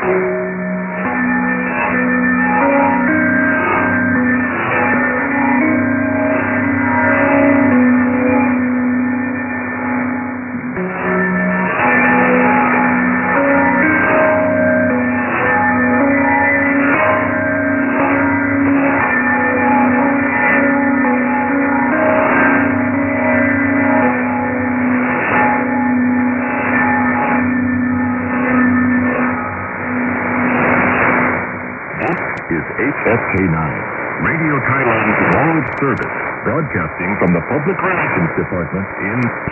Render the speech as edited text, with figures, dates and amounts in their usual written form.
Is HSK9, Radio Thailand's launch service, broadcasting from the Public Relations Department in